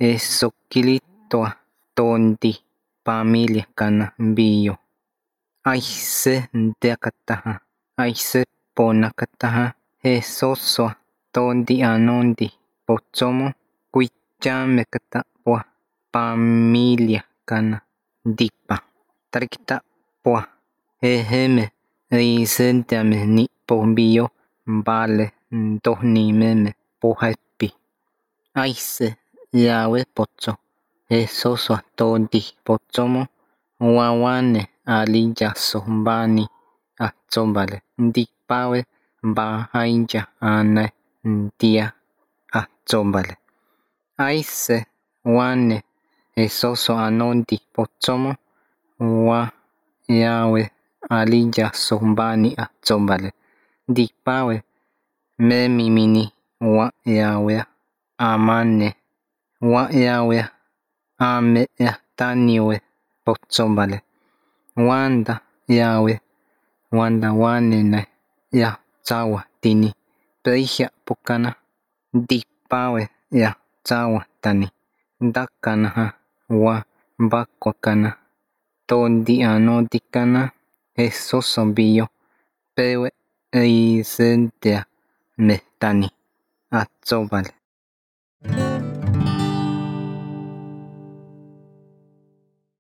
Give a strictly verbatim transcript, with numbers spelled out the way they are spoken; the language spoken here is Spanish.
esoquilitoa tonti familia kana bio aise nteakataja aise ponakataja esosoa tonti anonti potsomo kuichamekatapua familia kana ntipa tarikitapua ejeme eisentiame ni'po bio vale ntojnimeme pojaepi aise yaue potso esosoa tonti potsomo uauane aliyaso vani atso vale ntipaue vajaiya ane ntia atso vale aise uane esoso anonti potsomo ua yaue aliyaso vani atso vale ntipaue memimini ua yaue amane ua yaue ame'ea taniue potso vale uanda yaue uanda uanene yatsagua tini peijia'pokana ntipaue yatsagua tani ndakanaja ua vakuakana tonti anonti kana esoso bio peue eisentea metani atso vale.